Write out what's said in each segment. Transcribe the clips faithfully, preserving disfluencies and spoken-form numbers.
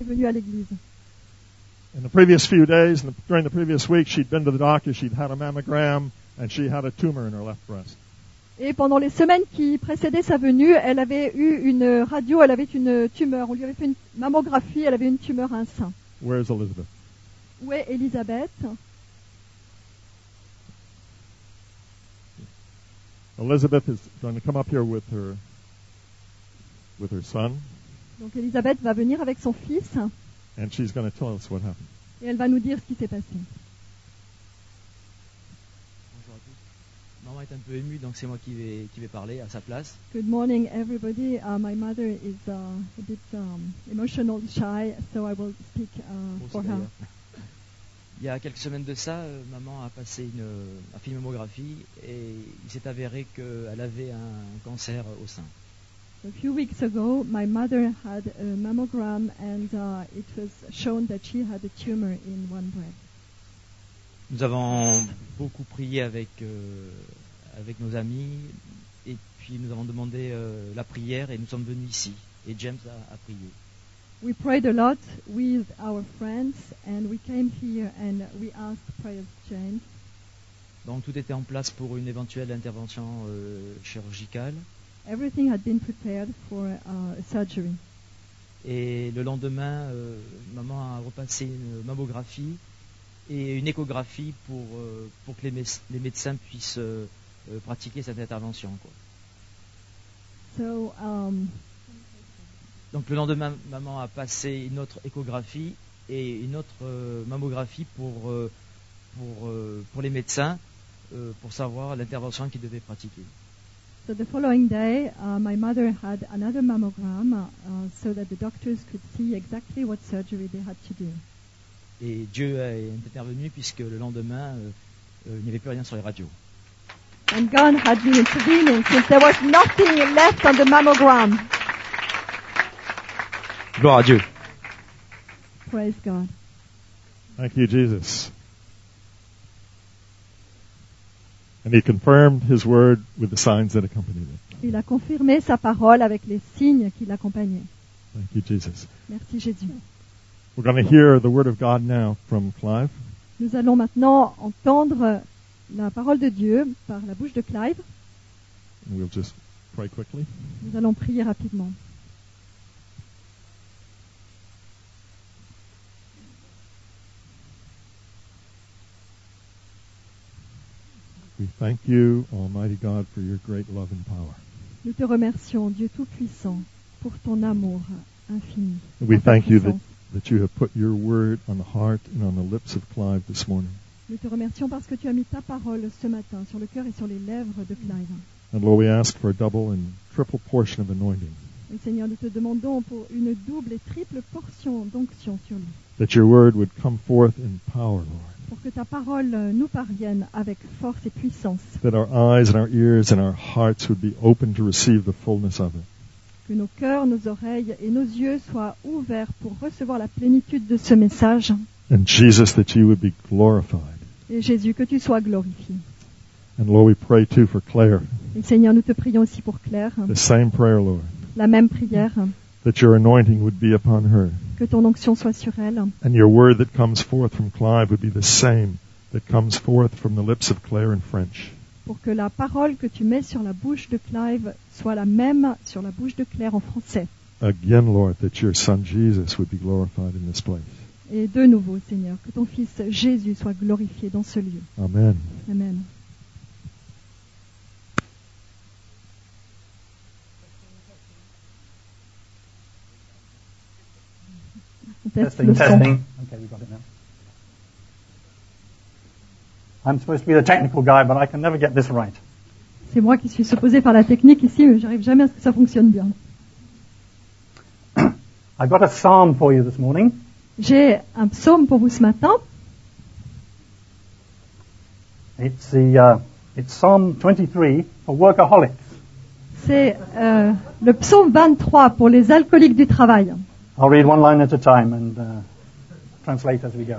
venue à l'église. In the previous few days, and during the previous week, she'd been to the doctor, she'd had a mammogram, and she had a tumor in her left breast. Et pendant les semaines qui précédaient sa venue, elle avait eu une radio, elle avait une tumeur. On lui avait fait une mammographie, elle avait une tumeur à un sein. Where's Elizabeth? Où est Elisabeth? Elizabeth is going to come up here with her with her son, Donc Elisabeth va venir avec son fils and she's going to tell us what happened. et elle va nous dire ce qui s'est passé. Bonjour à tous. Maman est un peu émue, donc c'est moi qui vais, qui vais parler à sa place. Good morning, everybody. Uh, my mother is uh, a bit um, emotional, shy, so I will speak uh, Bon, for c'est her. d'ailleurs. Il y a quelques semaines de ça, euh, maman a passé une, un film mammographie et il s'est avéré qu'elle avait un cancer au sein. A few weeks ago, my mother had a mammogram, and uh, it was shown that she had a tumor in one breast. Nous avons beaucoup prié avec, euh, avec nos amis et puis nous avons demandé euh, la prière et nous sommes venus ici et James a, a prié. We prayed a lot with our friends, and we came here and we asked prayer to James. Donc tout était en place pour une éventuelle intervention euh, chirurgicale. Everything had been prepared for uh, a surgery. Et le lendemain, euh, maman a repassé une mammographie et une échographie pour, euh, pour que les, mé- les médecins puissent euh, euh, pratiquer cette intervention, quoi. So um, Donc le lendemain, maman a passé une autre échographie et une autre euh, mammographie pour, euh, pour, euh, pour les médecins, euh, pour savoir l'intervention qu'ils devaient pratiquer. So the following day, uh, my mother had another mammogram uh, so that the doctors could see exactly what surgery they had to do. Et Dieu est intervenu puisque le lendemain, euh, euh, il n'y avait plus rien sur les radios. And God had been intervening since there was nothing left on the mammogram. Gloire à Dieu. Praise God. Thank you, Jesus. And he confirmed his word with the signs that accompanied it. Il a confirmé sa parole avec les signes qui l'accompagnaient. Thank you, Jesus. Merci Jésus. We're going to hear the word of God now from Clive. Nous allons maintenant entendre la parole de Dieu par la bouche de Clive. And we'll just pray quickly. Nous allons prier rapidement. We thank you, Almighty God, for your great love and power. Nous te remercions, Dieu Tout-Puissant, pour ton amour infini. And we pour ta thank you that, puissance. that you have put your word on the heart and on the lips of Clive this morning. Nous te remercions parce que tu as mis ta parole ce matin sur le cœur et sur les lèvres de Clive. And Lord, we ask for a double and triple portion of anointing, Et Seigneur, nous te demandons pour une double et triple portion d'onction sur lui, that your word would come forth in power, Lord, pour que ta parole euh, nous parvienne avec force et puissance, that our eyes and our ears and our hearts would be open to receive the fullness of it. que nos cœurs, nos oreilles et nos yeux soient ouverts pour recevoir la plénitude de ce message. And Jesus, that you would be glorified. Et Jésus, que tu sois glorifié. And Lord, we pray too for Claire, Et Seigneur, nous te prions aussi pour Claire, the same prayer, Lord, la même prière, that your anointing would be upon her. que ton onction soit sur elle, And your word that comes forth from Clive would be the same that comes forth from the lips of Claire in French. pour que la parole que tu mets sur la bouche de Clive soit la même sur la bouche de Claire en français. Again, Lord, that your son Jesus would be glorified in this place. Et de nouveau, Seigneur, que ton Fils Jésus soit glorifié dans ce lieu. Amen. Amen. On teste Testing, le son. testing. Okay, we got it now. I'm supposed to be the technical guy, but I can never get this right. C'est moi qui suis supposé faire la technique ici, mais j'arrive jamais à ce que ça fonctionne bien. I've got a psalm for you this morning. J'ai un psaume pour vous ce matin. It's the uh, it's Psalm twenty-three for workaholics. C'est euh, le psaume vingt-trois pour les alcooliques du travail. I'll read one line at a time and uh, translate as we go.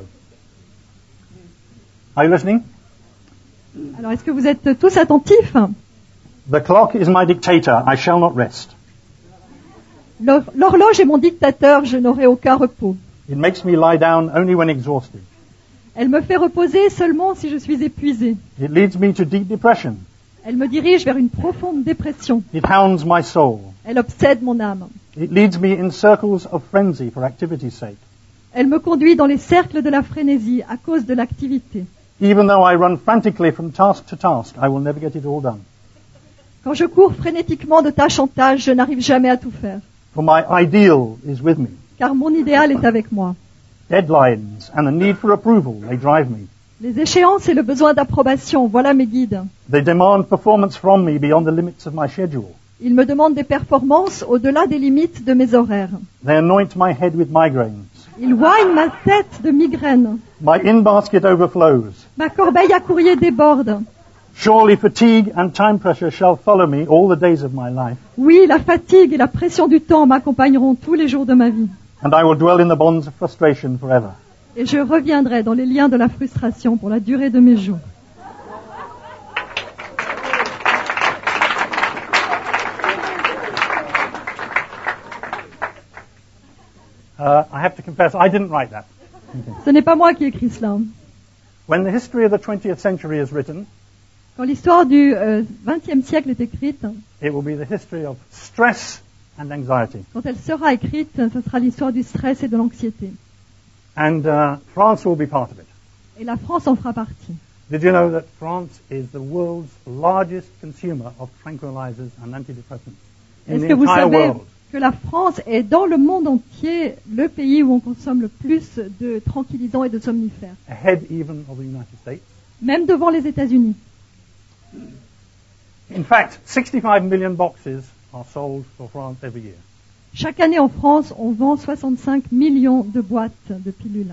Are you listening? Alors, est-ce que vous êtes tous attentifs? The clock is my dictator. I shall not rest. L'hor- L'horloge est mon dictateur, je n'aurai aucun repos. It makes me lie down only when exhausted. Elle me fait reposer seulement si je suis épuisé. It leads me to deep depression. Elle me dirige vers une profonde dépression. It hounds my soul. Elle obsède mon âme. It leads me in circles of frenzy for activity's sake. Elle me conduit dans les cercles de la frénésie à cause de l'activité. Even though I run frantically from task to task, I will never get it all done. Quand je cours frénétiquement de tâche en tâche, je n'arrive jamais à tout faire. For my ideal is with me. Car mon idéal est avec moi. Deadlines and the need for approval, they drive me. Les échéances et le besoin d'approbation, voilà mes guides. They demand performance from me beyond the limits of my schedule. Ils me demandent des performances au-delà des limites de mes horaires. They anoint my head with migraines. Ils oignent ma tête de migraine. My in-basket overflows. Ma corbeille à courrier déborde. Surely fatigue and time pressure shall follow me all the days of my life, Oui, la fatigue et la pression du temps m'accompagneront tous les jours de ma vie. and I will dwell in the bonds of frustration forever. Et je reviendrai dans les liens de la frustration pour la durée de mes jours. Uh, I have to confess, I didn't write that. Ce n'est pas moi qui ai écrit cela. When the history of the twentieth century is written, Quand l'histoire du euh, vingtième siècle est écrite, it will be the history of stress and anxiety. quand elle sera écrite, ce sera l'histoire du stress et de l'anxiété. And uh, France will be part of it. Et la France en fera partie. Did you know that France is the world's largest consumer of tranquilizers and antidepressants in Est-ce the que vous entire savez world? que la France est dans le monde entier le pays où on consomme le plus de tranquillisants et de somnifères, Ahead even of the United States. même devant les États-Unis. In fact, sixty-five million boxes are sold for France every year. Chaque année en France, on vend soixante-cinq millions de boîtes de pilules.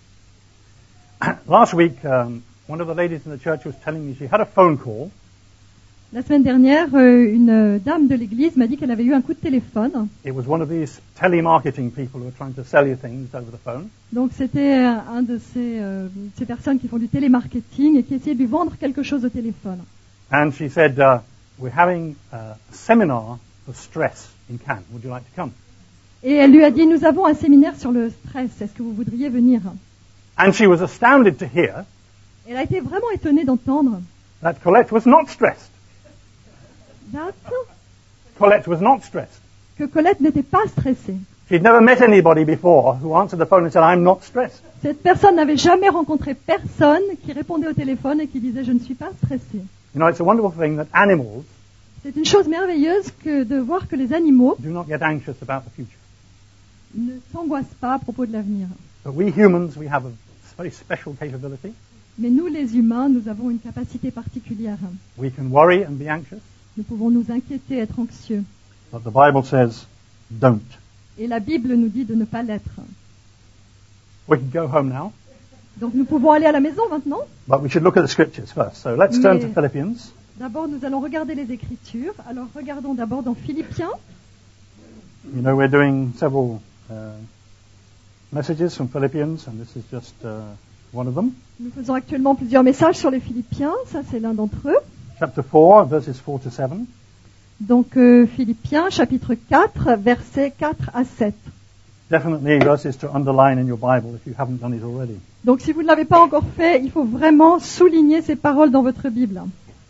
Last week, um, one of the ladies in the church was telling me she had a phone call. La semaine dernière, euh, une dame de l'église m'a dit qu'elle avait eu un coup de téléphone. It was one of these telemarketing people who are trying to sell you things over the phone. Donc c'était euh, un de ces, euh, ces personnes qui font du télémarketing et qui essayaient de lui vendre quelque chose au téléphone. And she said, uh, we're having a seminar for stress in Cannes. Would you like to come? Et elle lui a dit, nous avons un séminaire sur le stress, est-ce que vous voudriez venir? And she was astounded to hear Elle a été vraiment étonnée d'entendre. that Colette was not stressed. That, Colette was not stressed. que Colette n'était pas stressée. She'd never met anybody before who answered the phone and said, I'm not stressed. Cette personne n'avait jamais rencontré personne qui répondait au téléphone et qui disait, je ne suis pas stressée. You know, it's a wonderful thing that animals C'est une chose merveilleuse que de voir que les animaux do not get anxious about the future. ne s'angoissent pas à propos de l'avenir. But we humans, we have a very special capability. Mais nous, les humains, nous avons une capacité particulière. We can worry and be anxious, Nous pouvons nous inquiéter, être anxieux. but the Bible says, don't. Et la Bible nous dit de ne pas l'être. We can go home now, Donc nous pouvons aller à la maison maintenant. but we should look at the scriptures first. So let's turn to Mais- Philippians. D'abord, nous allons regarder les Écritures. Alors regardons d'abord dans Philippiens. You know, we're doing several uh, messages from Philippians, and this is just uh, one of them. Nous faisons actuellement plusieurs messages sur les Philippiens. Ça, c'est l'un d'entre eux. Chapter four, verses four to seven. Donc euh, Philippiens, chapitre quatre, versets quatre à sept. Definitely verses to underline in your Bible if you haven't done it already. Donc si vous ne l'avez pas encore fait, il faut vraiment souligner ces paroles dans votre Bible.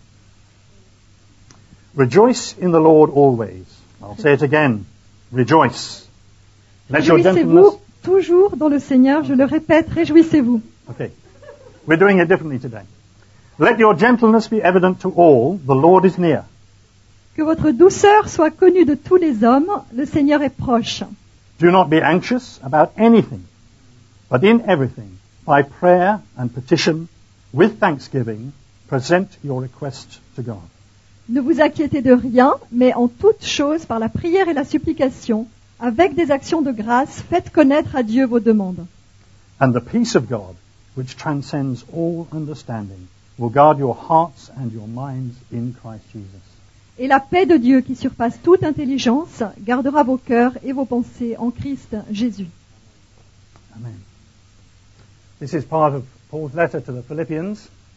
Rejoice in the Lord always. I'll say it again. Rejoice. Let your gentleness... Réjouissez-vous toujours dans le Seigneur. Je le répète, réjouissez-vous. Okay. We're doing it differently today. Let your gentleness be evident to all. The Lord is near. Que votre douceur soit connue de tous les hommes. Le Seigneur est proche. Do not be anxious about anything, but in everything, by prayer and petition, with thanksgiving, present your request to God. Ne vous inquiétez de rien, mais en toute chose, par la prière et la supplication, avec des actions de grâce, faites connaître à Dieu vos demandes. And the peace of God, which transcends all understanding, will guard your hearts and your minds in Christ Jesus. Et la paix de Dieu, qui surpasse toute intelligence, gardera vos cœurs et vos pensées en Christ Jésus. Amen. This is part of Paul's letter to the Philippians.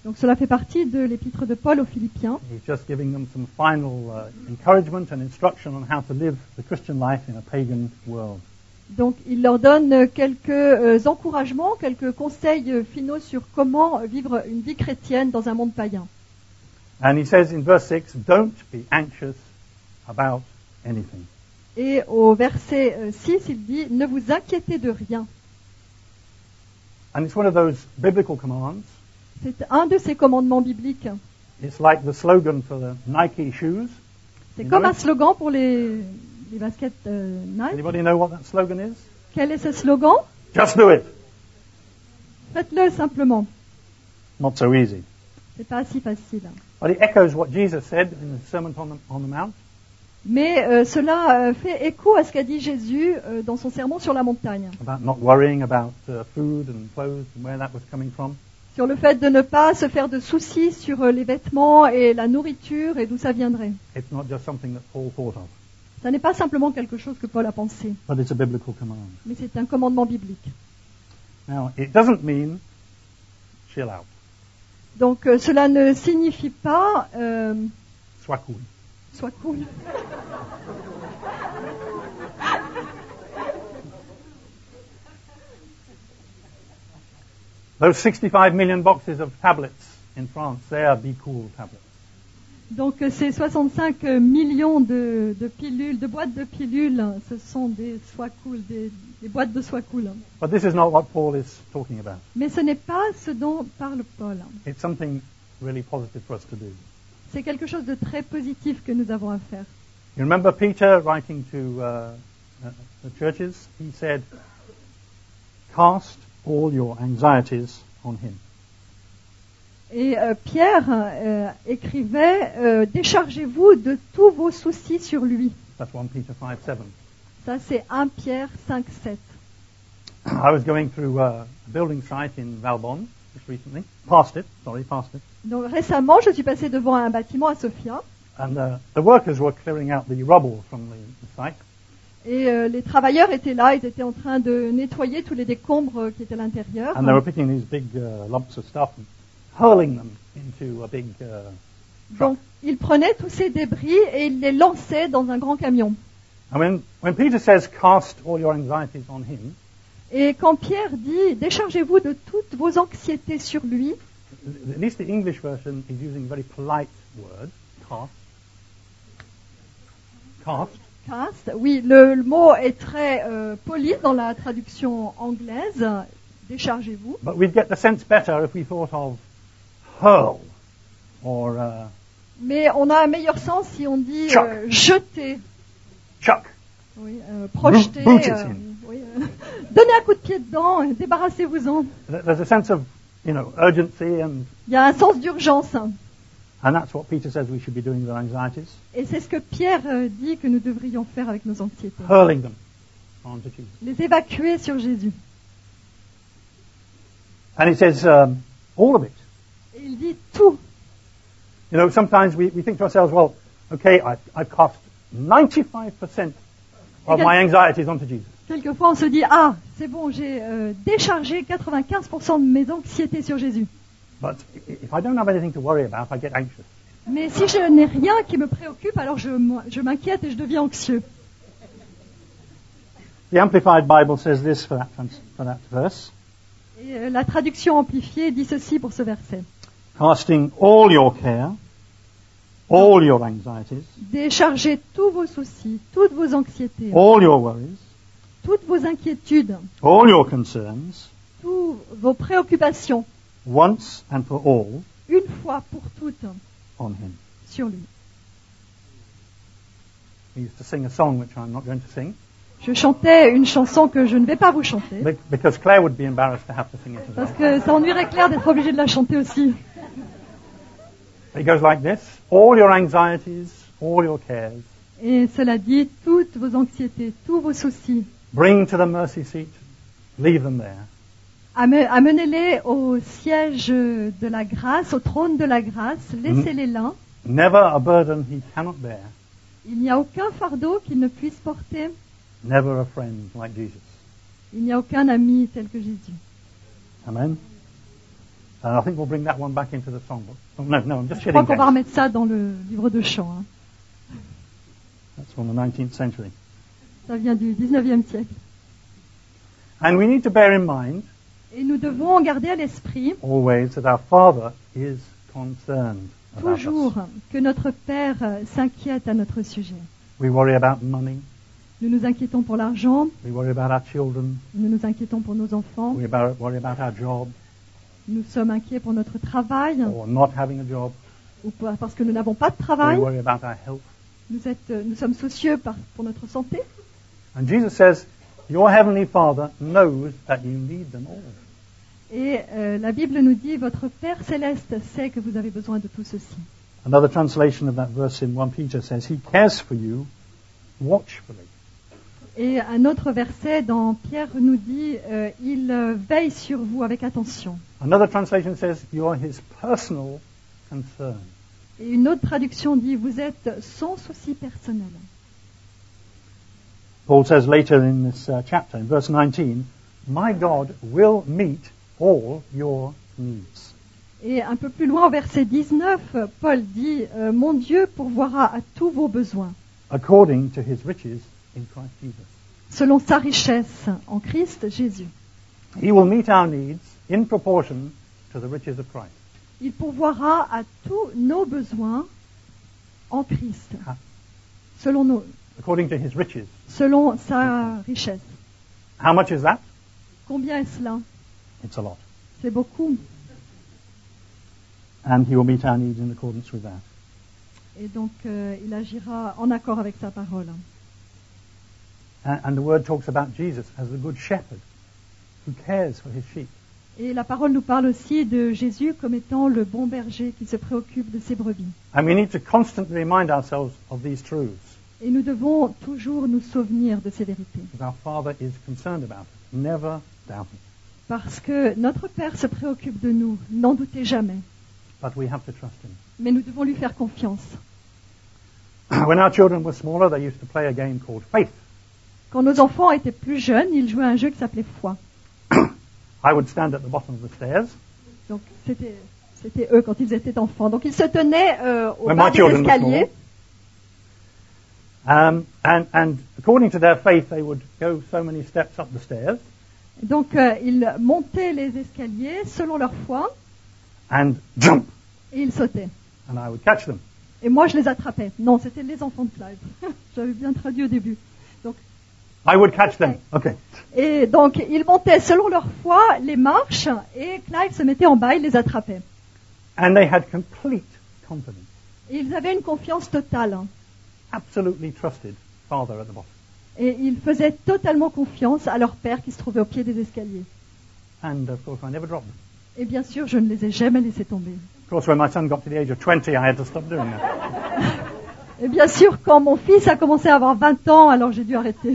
Donc cela fait partie de l'épître de Paul aux Philippiens. He's just giving them some final uh, encouragement and instruction on how to live the Christian life in a pagan world. Donc il leur donne quelques euh, encouragements, quelques conseils euh, finaux sur comment vivre une vie chrétienne dans un monde païen. And he says in verse six, don't be anxious about anything. Et au verset euh, six, il dit « Ne vous inquiétez de rien ». And it's one of those biblical commands. C'est un de ces commandements bibliques. It's like the slogan for the Nike shoes. C'est You comme know un it? slogan pour les, les baskets euh, Nike. Anybody know what that slogan is? Quel est ce slogan? Just do it. Faites-le simplement. Not so easy. C'est pas si facile. But it echoes what Jesus said in the Sermon on the, on the Mount. Mais euh, cela euh, fait écho à ce qu'a dit Jésus euh, dans son sermon sur la montagne, About not worrying about uh, food and clothes and where that was coming from. sur le fait de ne pas se faire de soucis sur euh, les vêtements et la nourriture et d'où ça viendrait. It's not just something that Paul thought of, Ça n'est pas simplement quelque chose que Paul a pensé, but it's a biblical command. mais c'est un commandement biblique. Now, it doesn't mean chill out, Donc euh, cela ne signifie pas euh, sois cool. sois cool. Those sixty-five million boxes of tablets in France, they are Be Cool tablets. Donc euh, ces soixante-cinq millions de, de pilules, de boîtes de pilules, ce sont des sois cool, des, des boîtes de sois cool. But this is not what Paul is talking about. Mais ce n'est pas ce dont parle Paul. It's something really positive for us to do. C'est quelque chose de très positif que nous avons à faire. You remember Peter writing to uh, uh, the churches? He said, cast all your anxieties on him. Et euh, Pierre euh, écrivait euh, déchargez-vous de tous vos soucis sur lui. That's First Peter five seven. Ça c'est un Pierre cinq sept. I was going through a building site in Valbonne just recently. Past it, sorry, past it. Donc récemment, je suis passé devant un bâtiment à Sofia And uh, the workers were clearing out the rubble from the, the site. et euh, les travailleurs étaient là, ils étaient en train de nettoyer tous les décombres qui étaient à l'intérieur. And they were picking these big uh, lumps of stuff and hurling them into a big uh, truck. Donc ils prenaient tous ces débris et ils les lançaient dans un grand camion. And when, when Peter says, cast all your anxieties on him, Et quand Pierre dit déchargez-vous de toutes vos anxiétés sur lui, at least the English version is using a very polite word, cast. Cast. cast, oui, le, le mot est très euh, poli dans la traduction anglaise, déchargez-vous. But we'd get the sense better if we thought of hurl or uh, Mais on a un meilleur sens si on dit Chuck. euh, jeter, chuck. oui, euh, projeter, Boot it euh, in. oui, euh, donnez un coup de pied dedans, euh, débarrassez-vous-en. Th- There's a sense of, you know, urgency, and, Il y a un sens d'urgence. and that's what Peter says we should be doing with our anxieties, Et c'est ce que Pierre euh, dit que nous devrions faire avec nos anxiétés. hurling them onto Jesus. Les évacuer sur Jésus. And he says um, all of it. Et il dit tout. You know, sometimes we, we think to ourselves, well, okay, I, I've cast ninety-five percent of my anxieties onto Jesus. Quelquefois on se dit, ah, c'est bon, j'ai euh, déchargé quatre-vingt-quinze pour cent de mes anxiétés sur Jésus. But i- if I don't have anything to worry about, I get anxious. Mais si je n'ai rien qui me préoccupe, alors je, m- je m'inquiète et je deviens anxieux. The Amplified Bible says this for that, trans- for that verse. Et euh, la traduction amplifiée dit ceci pour ce verset. Casting all your care, all your anxieties, Déchargez tous vos soucis, toutes vos anxiétés, all your worries, toutes vos inquiétudes, all your concerns, toutes vos préoccupations, once and for all, une fois pour toutes, on him. sur lui. We used to sing a song which I'm not going to sing, Je chantais une chanson que je ne vais pas vous chanter, be- because Claire would be embarrassed to have to sing it as well. parce que ça ennuierait Claire d'être obligée de la chanter aussi. It goes like this: all your anxieties, all your cares, Et cela dit, toutes vos anxiétés, tous vos soucis, bring to the mercy seat, leave them there. ame- amenez-les au siège de la grâce, au trône de la grâce, laissez-les là. Never a burden he cannot bear, Il n'y a aucun fardeau qu'il ne puisse porter. never a friend like Jesus. Il n'y a aucun ami tel que Jésus. Amen. And I think we'll bring that one back into the songbook. Oh, no, no, I'm just Je crois kidding. qu'on va James. remettre ça dans le livre de chants. hein. That's from the nineteenth century. Ça vient du dix-neuvième siècle. And we need to bear in mind Et nous devons garder à l'esprit always that our Father is concerned about toujours us. que notre Père euh, s'inquiète à notre sujet. We worry about money. Nous nous inquiétons pour l'argent, We worry about our children. nous nous inquiétons pour nos enfants, We about, worry about our job nous sommes inquiets pour notre travail, or not having a job. ou pas- parce que nous n'avons pas de We travail. worry about our health. Nous, êtes, euh, nous sommes soucieux par- pour notre santé. And Jesus says, your heavenly Father knows that you need them all. Et euh, la Bible nous dit, votre Père céleste sait que vous avez besoin de tout ceci. Another translation of that verse in First Peter says, he cares for you watchfully. Et un autre verset dans Pierre nous dit, euh, il euh, veille sur vous avec attention. Another translation says, you are his personal concern. Et une autre traduction dit, vous êtes son souci personnel. Paul says later in this uh, chapter, in verse nineteen, my God will meet all your needs. Et un peu plus loin, au verset dix-neuf, Paul dit, euh, mon Dieu pourvoira à tous vos besoins, According to his riches in Christ Jesus. selon sa richesse en Christ Jésus. He will meet our needs in proportion to the riches of Christ. Il pourvoira à tous nos besoins en Christ, Ah. selon, nos, According to his riches. selon sa richesse. How much is that? Combien est cela? It's a lot. C'est beaucoup. And he will meet our needs in accordance with that. Et donc, euh, il agira en accord avec sa parole. And, and the word talks about Jesus as the good shepherd who cares for his sheep. Et la parole nous parle aussi de Jésus comme étant le bon berger qui se préoccupe de ses brebis. And we need to constantly remind ourselves of these truths. Et nous devons toujours nous souvenir de ces vérités. Because our Father is concerned about us. Never doubt it. Parce que notre Père se préoccupe de nous, n'en doutez jamais. But we have to trust him. Mais nous devons lui faire confiance. When our children were smaller, they used to play a game called Faith. Quand nos enfants étaient plus jeunes, ils jouaient à un jeu qui s'appelait Foi. I would stand at the bottom of the stairs. Donc c'était, c'était eux quand ils étaient enfants. Donc ils se tenaient euh, au When bas my des children were escaliers. Um, and, and according to their faith, they would go so many steps up the stairs Donc euh, ils montaient les escaliers selon leur foi and jump, et ils sautaient. and I would catch them. Et moi je les attrapais. Non, c'était les enfants de Clive. J'avais bien traduit au début. Donc, I would catch them. Okay. et donc ils montaient selon leur foi les marches et Clive se mettait en bas, il les attrapait. And they had complete confidence, Et ils avaient une confiance totale. absolutely trusted Father at the bottom. Et ils faisaient totalement confiance à leur père qui se trouvait au pied des escaliers. And of course, I never dropped them. Et bien sûr, je ne les ai jamais laissés tomber. Of course, when my son got to the age of twenty, I had to stop doing that. Et bien sûr, quand mon fils a commencé à avoir vingt ans, alors j'ai dû arrêter.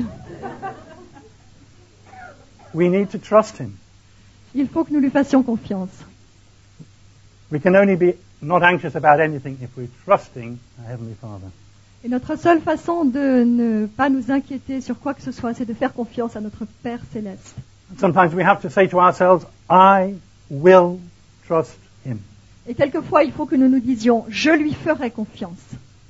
We need to trust him. Il faut que nous lui fassions confiance. We can only be not anxious about anything if we're trusting our Heavenly Father. Et notre seule façon de ne pas nous inquiéter sur quoi que ce soit, c'est de faire confiance à notre Père céleste. Sometimes we have to say to ourselves, I will trust him. Et quelquefois, il faut que nous nous disions, je lui ferai confiance.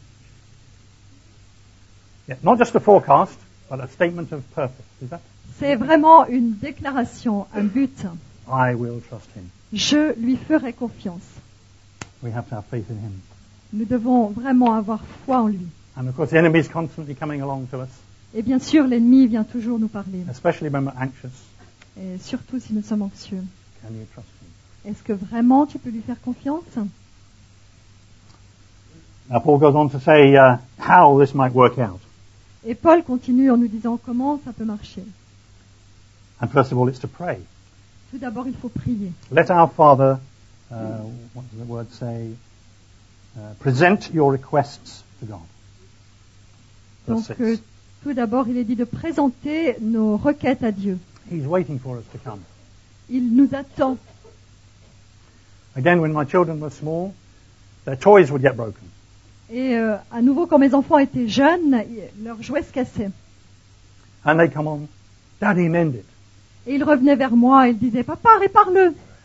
Yeah, not just a forecast, but a statement of purpose. Is that? C'est vraiment une déclaration, un but. I will trust him. Je lui ferai confiance. We have to have faith in him. Nous devons vraiment avoir foi en lui. And of course, the enemy is constantly coming along to us, Et bien sûr, l'ennemi vient toujours nous parler. especially when we're anxious. Et surtout si nous sommes anxieux. Can you trust him? Est-ce que vraiment tu peux lui faire confiance? Now, Paul goes on to say uh, how this might work out. Et Paul continue en nous disant comment ça peut marcher. And first of all, it's to pray. Tout d'abord, il faut prier. Let our Father, uh, what does the word say? Uh, present your requests to God. Verse Donc, euh, six. tout d'abord, il est dit de présenter nos requêtes à Dieu. He's waiting for us to come. Il nous attend. Again, when my children were small, their toys would get broken. Et euh, à nouveau, quand mes enfants étaient jeunes, ils- leurs jouets se cassaient. And they come on, Daddy, mend it. Et ils revenaient vers moi et ils disaient, papa, répare-le.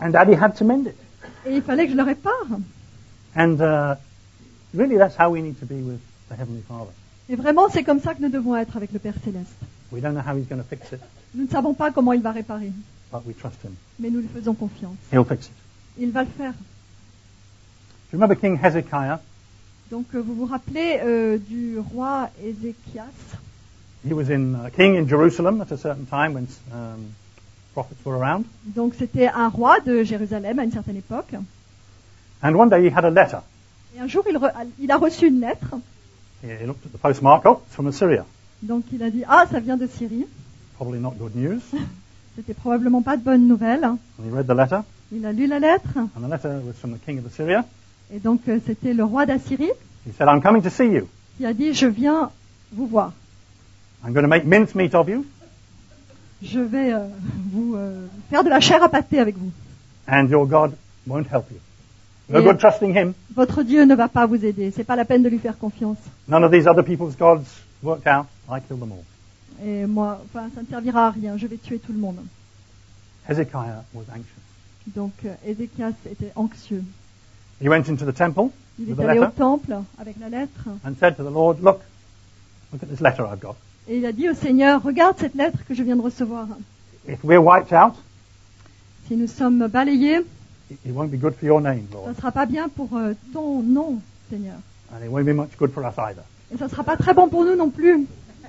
And Daddy had to mend it. Et il fallait que je le répare. And uh, really that's how we need to be with the Heavenly Father. Et vraiment, c'est comme ça que nous devons être avec le Père Céleste. We don't know how He's going to fix it, Nous ne savons pas comment il va réparer, but we trust Him. mais nous lui faisons confiance. He'll fix it. Il va le faire. Do you remember King Hezekiah? Donc euh, vous vous rappelez euh, du roi Ézéchias. He was in uh, king in Jerusalem at a certain time when um, prophets were around. Donc c'était un roi de Jérusalem à une certaine époque. And one day he had a letter. Et un jour, il, re- il a reçu une lettre. He he looked at the postmark. Oh, it's from Assyria. Donc il a dit, ah, ça vient de Syrie. Probably not good news. C'était probablement pas de bonnes nouvelles. And he read the letter. Il a lu la lettre. And the letter was from the king of Assyria. Et donc euh, c'était le roi d'Assyrie He said, I'm coming to see you. qui a dit, je viens vous voir. I'm going to make mincemeat of you. Je vais euh, vous euh, faire de la chair à pâté avec vous. And your God won't help you. No Et- good trusting him. Votre Dieu ne va pas vous aider. C'est pas la peine de lui faire confiance. None of these other people's gods worked out. I killed them all. Et moi, enfin, ça ne servira à rien. Je vais tuer tout le monde. Hezekiah was anxious. Donc euh, Ézéchias était anxieux. He went into the temple Il with est the allé au letter temple avec la lettre and said to the Lord, look, look at this letter I've got. et il a dit au Seigneur, regarde cette lettre que je viens de recevoir. If we're wiped out, Si nous sommes balayés, it it won't be good for your name, ça Lord. ne sera pas bien pour euh, ton nom, Seigneur. And it won't be much good for us either. Et ça ne sera pas très bon pour nous non plus.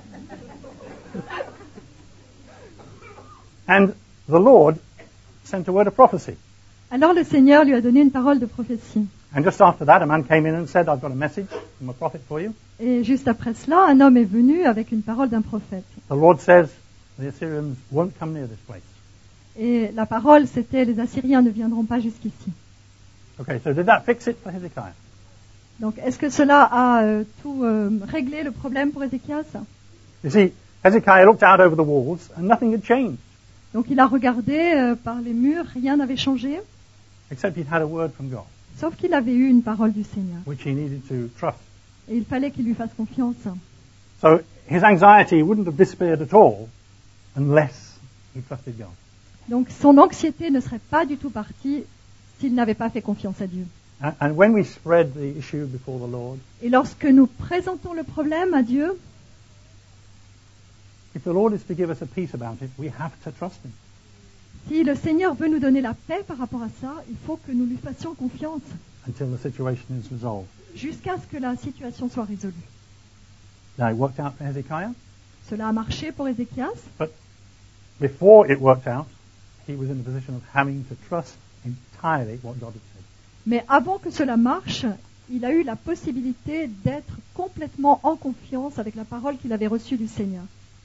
And the Lord sent a word of prophecy. Alors le Seigneur lui a donné une parole de prophétie. And just after that, a man came in and said, I've got a message from a prophet for you. Et juste après cela, un homme est venu avec une parole d'un prophète. The Lord says, the Assyrians won't come near this place. Et la parole, c'était, les Assyriens ne viendront pas jusqu'ici. Okay, so did that fix it for Hezekiah? Donc, est-ce que cela a euh, tout euh, réglé le problème pour Ézéchias? You see, Hezekiah looked out over the walls and nothing had changed, Donc, il a regardé euh, par les murs, rien n'avait changé, except he'd had a word from God, sauf qu'il avait eu une parole du Seigneur. which he needed to trust. Et il fallait qu'il lui fasse confiance. So his anxiety wouldn't have disappeared at all unless he trusted God. Donc, son anxiété ne serait pas du tout partie s'il n'avait pas fait confiance à Dieu. And, and when we spread the issue before the Lord, Et lorsque nous présentons le problème à Dieu, if the Lord is to give us a peace about it, we have to trust him. si le Seigneur veut nous donner la paix par rapport à ça, il faut que nous lui fassions confiance Until the situation is resolved. jusqu'à ce que la situation soit résolue. Now, it worked out for Hezekiah. Cela a marché pour Ézéchias, Before it worked out, he was in the position of having to trust entirely what God had said. mais avant que cela marche, il a eu la possibilité d'être complètement en confiance avec la parole qu'il avait reçue du Seigneur.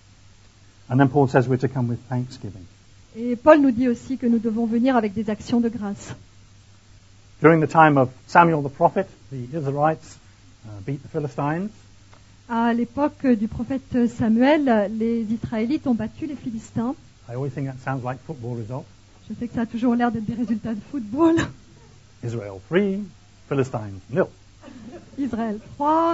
And then Paul says we're to come with thanksgiving. Et Paul nous dit aussi que nous devons venir avec des actions de grâce. During the time of Samuel the prophet, the Israelites uh, beat the Philistines. À l'époque du prophète Samuel, les Israélites ont battu les Philistins. I always think that sounds like football results. Je sais que ça a toujours l'air d'être des résultats de football. Israel three, Philistines nil. Israël trois,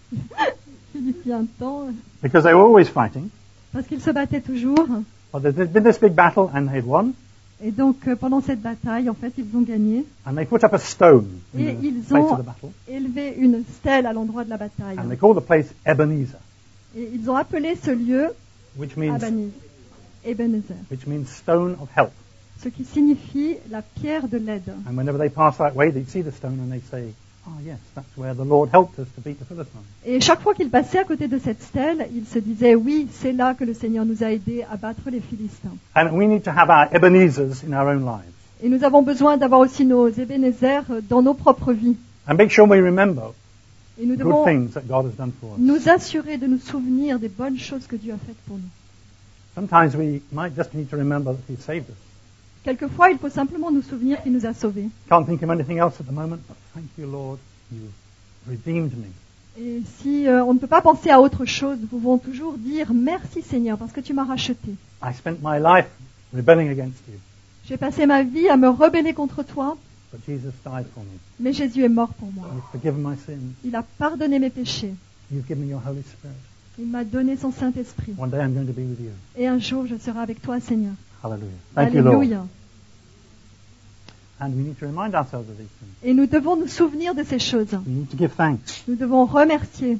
Philippiens tant, Because they were always fighting. parce qu'ils se battaient toujours. Well, there's been this big battle and they'd won. Et donc, euh, pendant cette bataille, en fait, ils ont gagné. And they put up a stone in Et the ils place ont of the battle. élevé une stèle à l'endroit de la bataille. And they call the place Ebenezer, Et ils ont appelé ce lieu which means, Abanis, Ebenezer, which means stone of help. ce qui signifie la pierre de l'aide. And whenever they pass that way, they'd see the stone and they'd say, oh yes, that's where the Lord helped us to beat the Philistines. Et chaque fois qu'ils passaient à côté de cette stèle, ils se disaient, oui, c'est là que le Seigneur nous a aidés à battre les Philistins. And we need to have our Ebenezers in our own lives. Et nous avons besoin d'avoir aussi nos Ebenezer dans nos propres vies. And make sure we remember Et nous good devons things that God has done for us. nous assurer de nous souvenir des bonnes choses que Dieu a faites pour nous. Sometimes we might just need to remember that He saved us. Quelquefois, il faut simplement nous souvenir qu'il nous a sauvés. Can't think of anything else at the moment, but thank you, Lord, you redeemed me. Et si euh, on ne peut pas penser à autre chose, nous pouvons toujours dire merci Seigneur parce que tu m'as racheté. I spent my life rebelling against you, J'ai passé ma vie à me rebeller contre toi, but Jesus died for me. mais Jésus est mort pour moi. You've forgiven my sins. Il a pardonné mes péchés. You've given me your Holy Spirit. Il m'a donné son Saint-Esprit. One day I'm going to be with you. Et un jour, je serai avec toi, Seigneur. Hallelujah. Thank you, Lord. Alléluia. And we need to remind ourselves of these things. Et nous devons nous souvenir de ces choses. We need to give thanks. Nous devons remercier.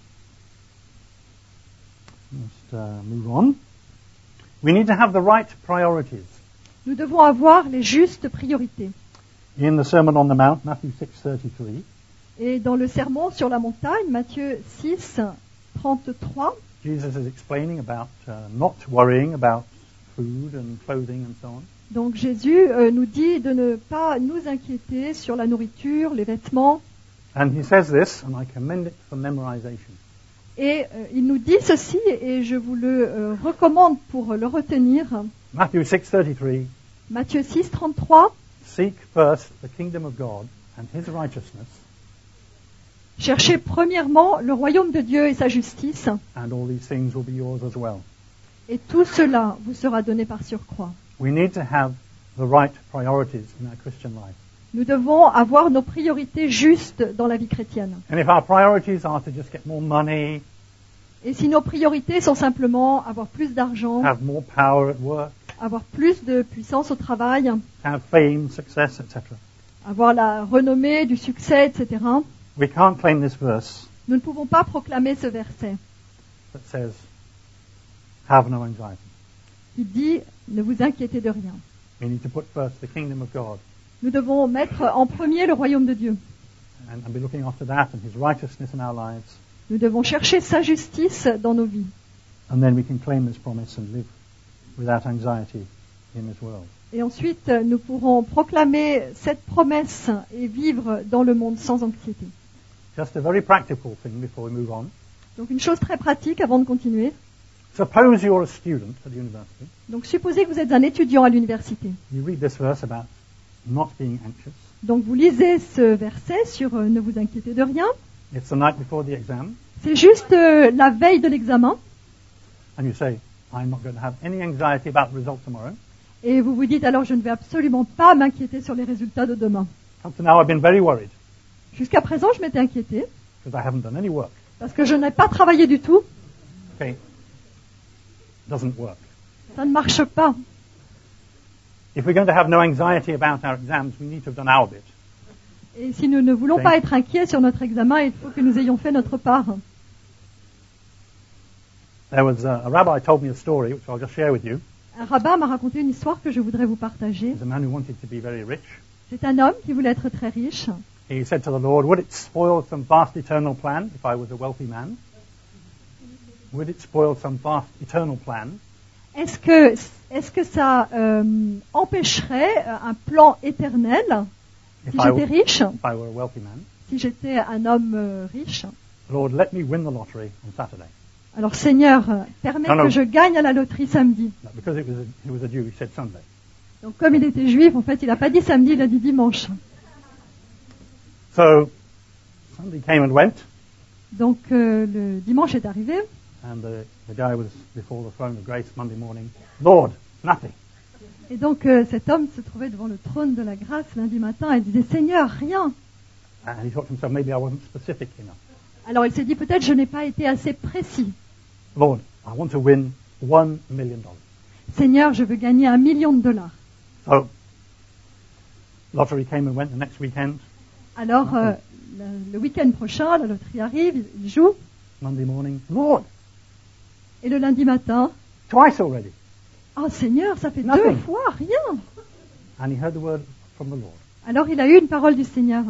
Let's uh, move on. We need to have the right priorities. Nous devons avoir les justes priorités. In the Sermon on the Mount, Matthew six thirty-three, Et dans le sermon sur la montagne, Matthieu six, trente-trois, Jesus is explaining about uh, not worrying about food and clothing and so on. donc Jésus euh, nous dit de ne pas nous inquiéter sur la nourriture, les vêtements. And he says this, and I commend it for memorization. Et euh, il nous dit ceci, et je vous le euh, recommande pour le retenir. Matthew six thirty-three, Matthieu six, trente-trois. seek first the kingdom of God and his righteousness, Cherchez premièrement le royaume de Dieu et sa justice, and all these things will be yours as well. et tout cela vous sera donné par surcroît. We need to have the right priorities in our Christian life. Nous devons avoir nos priorités justes dans la vie chrétienne. And if our priorities are to just get more money, Et si nos priorités sont simplement avoir plus d'argent, have more power at work, avoir plus de puissance au travail, have fame, success, et cetera, avoir la renommée, du succès, et cetera, we can't claim this verse nous ne pouvons pas proclamer ce verset that says, have no anxiety. qui dit « Ne vous inquiétez de rien ». We need to put first the kingdom of God Nous devons mettre en premier le royaume de Dieu. and, and be looking after that and his righteousness in our lives. Nous devons chercher sa justice dans nos vies. And then we can claim this promise and live without anxiety in this world. Et ensuite, nous pourrons proclamer cette promesse et vivre dans le monde sans anxiété. Just a very practical thing before we move on. Donc une chose très pratique avant de continuer. Suppose you're a student at the university. Donc supposez que vous êtes un étudiant à l'université. You read this verse about not being anxious. Donc vous lisez ce verset sur euh, ne vous inquiétez de rien. It's the night before the exam. C'est juste euh, la veille de l'examen. And you say, I'm not going to have any anxiety about the result tomorrow. Et vous vous dites alors je ne vais absolument pas m'inquiéter sur les résultats de demain. Up to now I've been very worried Jusqu'à présent, je m'étais inquiété because I haven't done any work. parce que je n'ai pas travaillé du tout. Okay. Doesn't work. Ça ne marche pas. If we're going to have no anxiety about our exams, we need to have done our bit. Et si nous ne voulons Ok. pas être inquiets sur notre examen, il faut que nous ayons fait notre part. There was a, a rabbi told me a story, which I'll just share with you. Un rabbin m'a raconté une histoire que je voudrais vous partager. There's a man who wanted to be very rich. C'est un homme qui voulait être très riche. He said to the Lord, would it spoil some vast eternal plan if I was a wealthy man? Would it spoil some vast eternal plan Est-ce que, est-ce que ça euh, empêcherait euh, un plan éternel if si I, j'étais w- riche, if I were a wealthy man? si j'étais un homme euh, riche? Lord, let me win the lottery on Saturday. Alors Seigneur, euh, permets Non, non. que je gagne à la loterie samedi. No, because it was a, he was a Jew, he said Sunday. Donc comme il était juif, en fait, il n'a pas dit samedi, il a dit dimanche. So Sunday came and went, Donc euh, le dimanche est arrivé, and the, the guy was before the throne of grace Monday morning. Lord, nothing. et donc euh, cet homme se trouvait devant le trône de la grâce lundi matin et disait Seigneur, rien. And he thought to himself, maybe I wasn't specific enough. Alors il s'est dit peut-être je n'ai pas été assez précis. Lord, I want to win one million dollars. Seigneur, je veux gagner un million de dollars. So, lottery came and went the next weekend. Alors euh, le, le week-end prochain, la loterie arrive, il, il joue, Monday morning, Lord, et le lundi matin, twice already. oh Seigneur, ça fait Nothing. deux fois, rien. And he heard the word from the Lord. Alors il a eu une parole du Seigneur,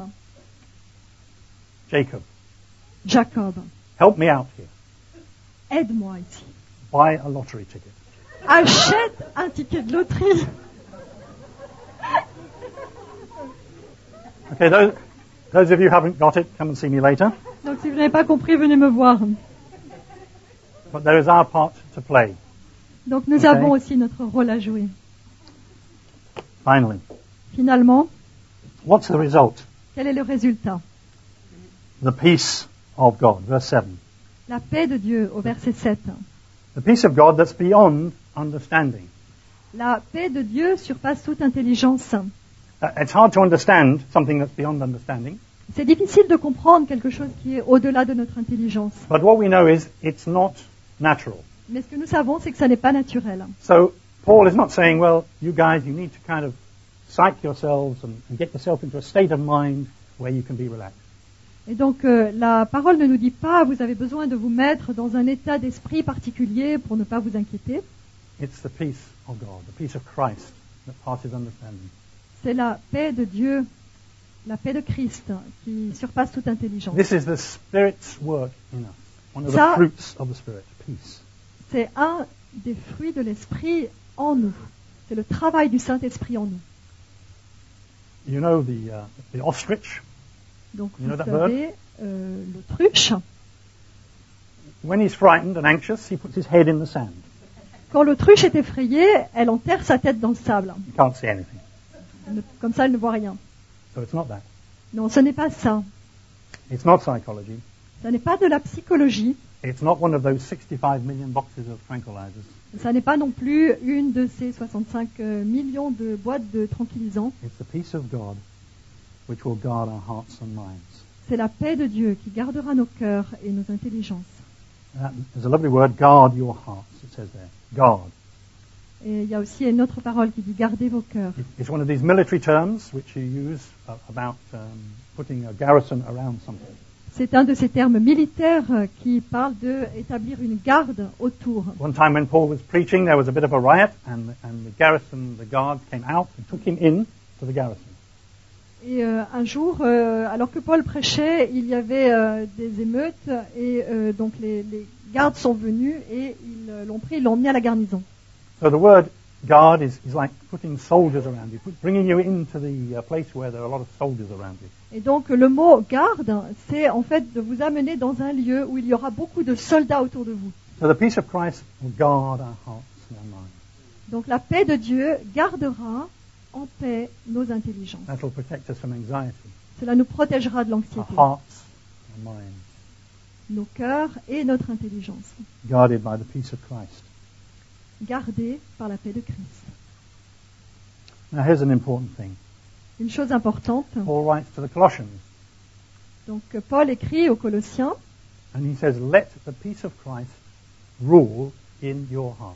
Jacob, Jacob, help me out here. aide-moi ici. Buy a lottery ticket. Achète un ticket de loterie. Okay, those, those of you who haven't got it, come and see me later. Donc si vous n'avez pas compris, venez me voir. But there is our part to play. Donc nous Ok. avons aussi notre rôle à jouer. Finally, Finalement, what's the result? quel est le résultat? The peace of God, verse seven. La paix de Dieu au verset sept. The peace of God that's beyond understanding. La paix de Dieu surpasse toute intelligence. Uh, it's hard to understand something that's beyond understanding, C'est difficile de comprendre quelque chose qui est au-delà de notre intelligence. but what we know is it's not natural. Mais ce que nous savons, c'est que ça n'est pas naturel. So Paul is not saying, well, you guys, you need to kind of psych yourselves and, and get yourself into a state of mind where you can be relaxed. Et donc euh, la parole ne nous dit pas vous avez besoin de vous mettre dans un état d'esprit particulier pour ne pas vous inquiéter. It's the peace of God, the peace of Christ that passes understanding. C'est la paix de Dieu, la paix de Christ qui surpasse toute intelligence. This is the Spirit's work in us. One of Ça- the fruits of the Spirit, peace. C'est un des fruits de l'esprit en nous. C'est le travail du Saint-Esprit en nous. You know the uh, the ostrich. Donc You know vous that savez, euh, l'autruche, When he's frightened and anxious, he puts his head in the sand. quand l'autruche est effrayée, elle enterre sa tête dans le sable. You can't see anything. Elle ne- Comme ça, elle ne voit rien. So it's not that. Non, ce n'est pas ça. It's not psychology. Ce n'est pas de la psychologie. It's not one of those sixty-five million boxes of tranquilizers. Ça n'est pas non plus une de ces soixante-cinq euh, millions de boîtes de tranquillisants. It's the peace of God which will guard our hearts and minds. C'est la paix de Dieu qui gardera nos cœurs et nos intelligences. That, there's a lovely word, guard your hearts, it says there. Guard. Et il y a aussi une autre parole qui dit gardez vos cœurs. It- It's one of these military terms which you use uh, about um, putting a garrison around something. C'est un de ces termes militaires euh, qui parle d'établir une garde autour. One time when Paul was preaching, there was a bit of a riot, and, and the garrison, the guards came out and took him in to the garrison. Et euh, un jour, euh, alors que Paul prêchait, il y avait euh, des émeutes et euh, donc les, les gardes sont venus et ils euh, l'ont pris, ils l'ont emmené à la garnison. So the word guard is, is like putting soldiers around you, put, bringing you into the uh, place where there are a lot of soldiers around you. Et donc le mot garde, c'est en fait de vous amener dans un lieu où il y aura beaucoup de soldats autour de vous. So the peace of Christ will guard our hearts and our minds. Donc la paix de Dieu gardera en paix nos intelligences. That will protect us from anxiety, Cela nous protégera de our l'anxiété, hearts, our minds, nos cœurs et notre intelligence, guarded by the peace of Christ. gardés par la paix de Christ. Now here's an important thing. Une chose importante, Paul writes to the Colossians, donc Paul écrit aux Colossiens, and he says, let the peace of Christ rule in your hearts.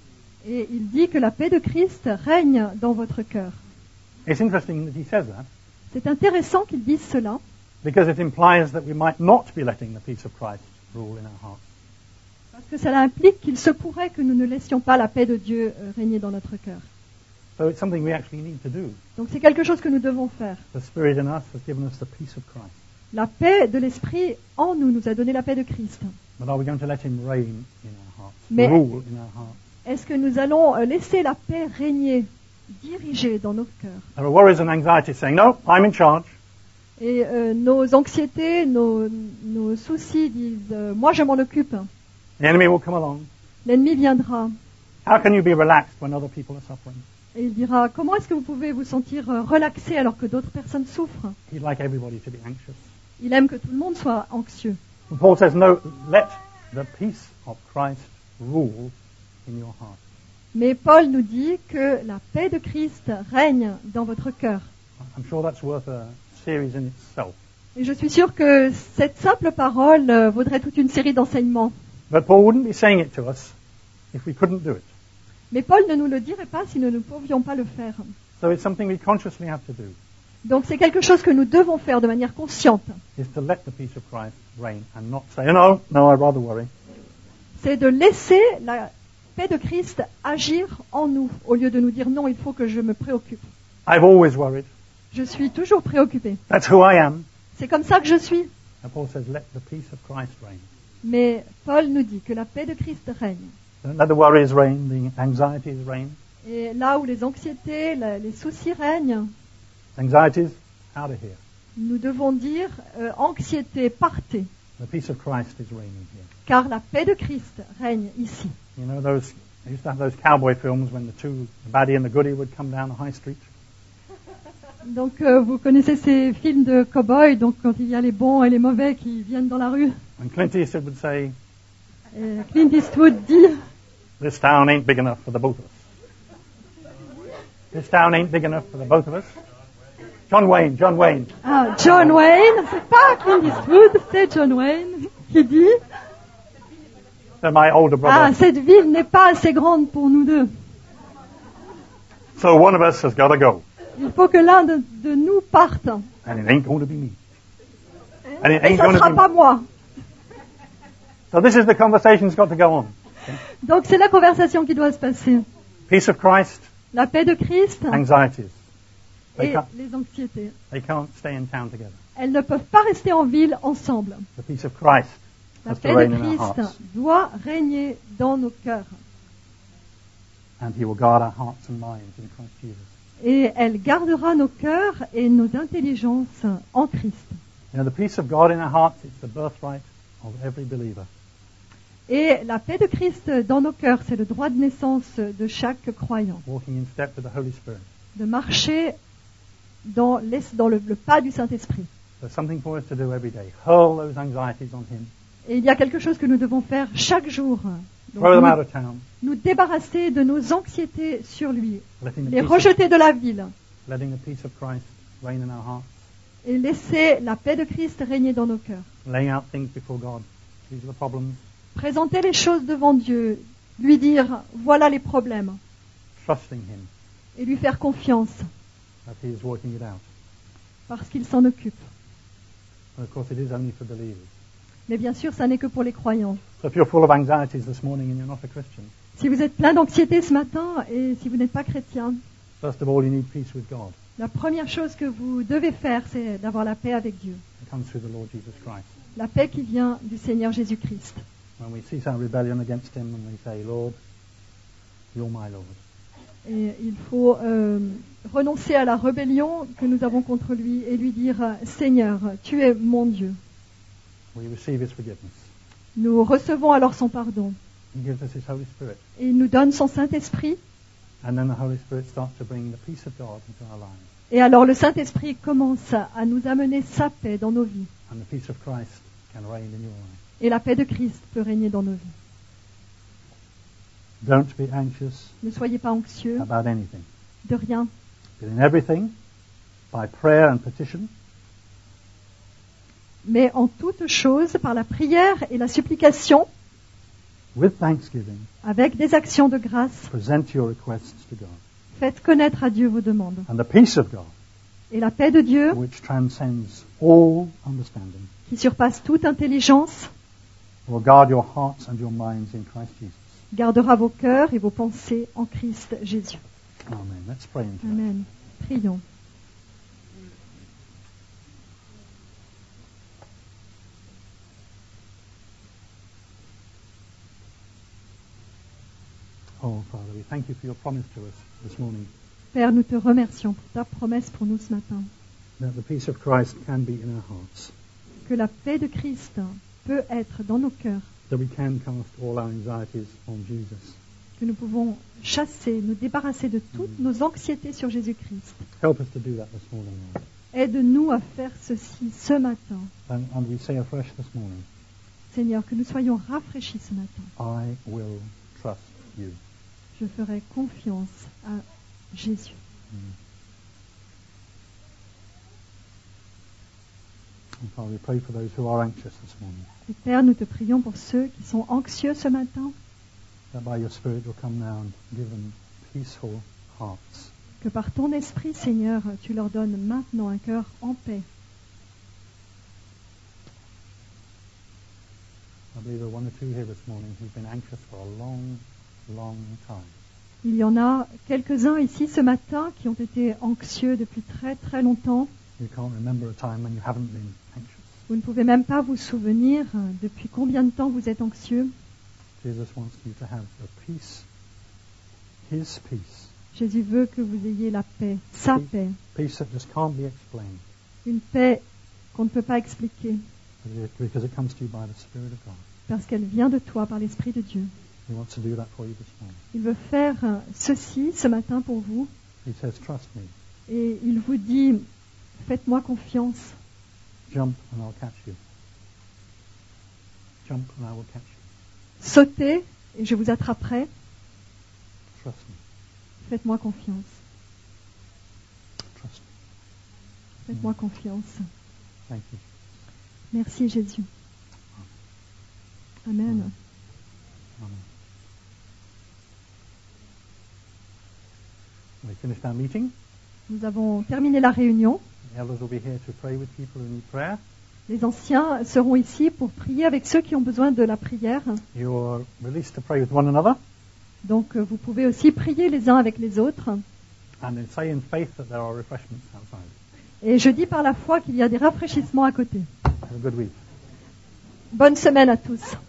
et il dit que la paix de Christ règne dans votre cœur. It's interesting that he says that, C'est intéressant qu'il dise cela, because it implies that we might not be letting the peace of Christ rule in our hearts. parce que cela implique qu'il se pourrait que nous ne laissions pas la paix de Dieu euh, régner dans notre cœur. So it's something we actually need to do. Donc c'est quelque chose que nous devons faire. The Spirit in us has given us the peace of Christ. La paix de l'Esprit en nous nous a donné la paix de Christ. But are we going to let him reign in our hearts, Mais- rule in our hearts? Est-ce que nous allons euh, laisser la paix régner, diriger dans nos cœurs? There are worries and anxieties saying, no, I'm in charge. Et euh, nos anxiétés, nos, nos soucis disent euh, moi je m'en occupe. The enemy will come along. L'ennemi viendra How can you be relaxed when other people are suffering? et il dira comment est-ce que vous pouvez vous sentir euh, relaxé alors que d'autres personnes souffrent? He'd like everybody to be anxious. Il aime que tout le monde soit anxieux. And Paul says, no, let the peace of Christ rule in your heart. Mais Paul nous dit que la paix de Christ règne dans votre cœur. I'm sure that's worth a series in itself. Et je suis sûre que cette simple parole euh, vaudrait toute une série d'enseignements. But Paul wouldn't be saying it to us if we couldn't do it. Mais Paul ne nous le dirait pas si nous ne pouvions pas le faire. So it's something we consciously have to do, Donc c'est quelque chose que nous devons faire de manière consciente. is to let the peace of Christ reign and not say, oh, no, no, I'd rather worry. C'est de laisser la paix de Christ agir en nous, au lieu de nous dire non, il faut que je me préoccupe. I've always worried. Je suis toujours préoccupé. That's who I am. C'est comme ça que je suis. And Paul says, let the peace of Christ reign. Mais Paul nous dit que la paix de Christ règne. Don't let the worries reign, the anxieties reign. Et là où les anxiétés, la- les soucis règnent, Anxieties, out of here. nous devons dire euh, anxiété, partez, The peace of Christ is reigning here. car la paix de Christ règne ici. You know, those, I used to have those cowboy films when the two, the baddie and the goodie, would come down the high street. Donc euh, vous connaissez ces films de cow-boys, donc quand il y a les bons et les mauvais qui viennent dans la rue. And Clint Eastwood would say, Et Clint Eastwood dit this town ain't big enough for the both of us. This town ain't big enough for the both of us. John Wayne, John Wayne. ah, John Wayne, c'est pas Clint Eastwood, c'est John Wayne qui dit They're my older brother. ah, cette ville n'est pas assez grande pour nous deux. So one of us has got to go. Il faut que l'un de, de nous parte. And it ain't going to be me. And it Et ain't ça ne going to sera be pas me. moi. So this is the conversation that's got to go on. Donc c'est la conversation qui doit se passer. Peace of Christ, La paix de Christ anxieties. They et can't, les anxiétés. they can't stay in town together. Elles ne peuvent pas rester en ville ensemble. The peace of Christ La has to paix reign de in our Christ hearts. doit régner dans nos cœurs. And he will guard our hearts and minds in Christ Jesus. Et elle gardera nos cœurs et nos intelligences en Christ. You know, the peace of God in our hearts, it's the birthright of every believer. Et la paix de Christ dans nos cœurs, c'est le droit de naissance de chaque croyant. Walking in step with the Holy Spirit. De marcher dans, les- dans le, le pas du Saint-Esprit. There's something for us to do every day. Hurl those anxieties on him. Et il y a quelque chose que nous devons faire chaque jour. Donc, Throw them out nous, of town. nous débarrasser de nos anxiétés sur lui. Letting the, Les peace of, rejeter de la ville. letting the peace of Christ reign in our hearts. Et laisser la paix de Christ régner dans nos cœurs. Laying out things before God. These are the problems. Présenter les choses devant Dieu. Lui dire, voilà les problèmes. Trusting him Et lui faire confiance. that he is working it out. Parce qu'il s'en occupe. And of course it is only for believers. Mais bien sûr, ça n'est que pour les croyants. So if you're full of anxieties this morning and you're not a Christian, Si vous êtes plein d'anxiété ce matin et si vous n'êtes pas chrétien, first of all you need peace with God. la première chose que vous devez faire, c'est d'avoir la paix avec Dieu. It comes through the Lord Jesus Christ. La paix qui vient du Seigneur Jésus-Christ. When we cease our rebellion against him and we say, Lord, you're my Lord. Et il faut euh, renoncer à la rébellion que nous avons contre lui et lui dire, Seigneur, tu es mon Dieu. We receive his forgiveness. Nous recevons alors son pardon. He gives us his Holy Spirit. Et il nous donne son Saint-Esprit. And then the Holy Spirit starts to bring the peace of God into our lives. Et alors le Saint-Esprit commence à nous amener sa paix dans nos vies. And the peace of Christ can reign in your life. Et la paix de Christ peut régner dans nos vies. Don't be anxious Ne soyez pas anxieux about anything. de rien, But in everything, by prayer and petition, mais en toutes choses, par la prière et la supplication, with thanksgiving, avec des actions de grâce, present your requests to God. faites connaître à Dieu vos demandes. And the peace of God, Et la paix de Dieu, which transcends all understanding, qui surpasse toute intelligence, will guard your hearts and your minds in Christ Jesus. gardera vos cœurs et vos pensées en Christ Jésus. Amen. Let's pray into that. Amen. Prions. Oh, Father, we thank you for your promise to us this morning Père, nous te remercions pour ta promesse pour nous ce matin, that the peace of Christ can be in our hearts, que la paix de Christ peut être dans nos cœurs, that we can cast all our anxieties on Jesus. que nous pouvons chasser, nous débarrasser de toutes nos anxiétés sur Jésus-Christ. Help us to do that this morning, Lord. Aide-nous à faire ceci ce matin. And, and we say afresh this morning, Seigneur, que nous soyons rafraîchis ce matin. I will trust you. Je ferai confiance à Jésus. And Father, we pray for those who are anxious this morning, Et Père, nous te prions pour ceux qui sont anxieux ce matin, that by your Spirit will come now and give them peaceful hearts. que par ton esprit, Seigneur, tu leur donnes maintenant un cœur en paix. I believe there are one or two here this morning who've been anxious for a long, long time. Il y en a quelques-uns ici ce matin qui ont été anxieux depuis très très longtemps. You can't remember a time when you haven't been anxious. Vous ne pouvez même pas vous souvenir euh, depuis combien de temps vous êtes anxieux. Jesus wants you to have the peace, his peace, Jésus veut que vous ayez la paix, sa Oui. paix, peace that just can't be explained, une paix qu'on ne peut pas expliquer because it comes to you by the Spirit of God. parce qu'elle vient de toi par l'Esprit de Dieu. He wants to do that for you this morning. Il veut faire euh, ceci ce matin pour vous He says, trust me, et il vous dit, faites-moi confiance, jump and I'll catch you. Jump and I will catch you. sautez et je vous attraperai, Trust me, faites-moi confiance, trust me. faites-moi confiance. Thank you. Merci Jésus. Amen. Amen. We finished our meeting. Nous avons terminé la réunion. The elders will be here to pray with people who need prayer. Les anciens seront ici pour prier avec ceux qui ont besoin de la prière. You are released to pray with one another Donc euh, vous pouvez aussi prier les uns avec les autres. and then say in faith that there are refreshments outside. Et je dis par la foi qu'il y a des rafraîchissements à côté. Have a good week. Bonne semaine à tous.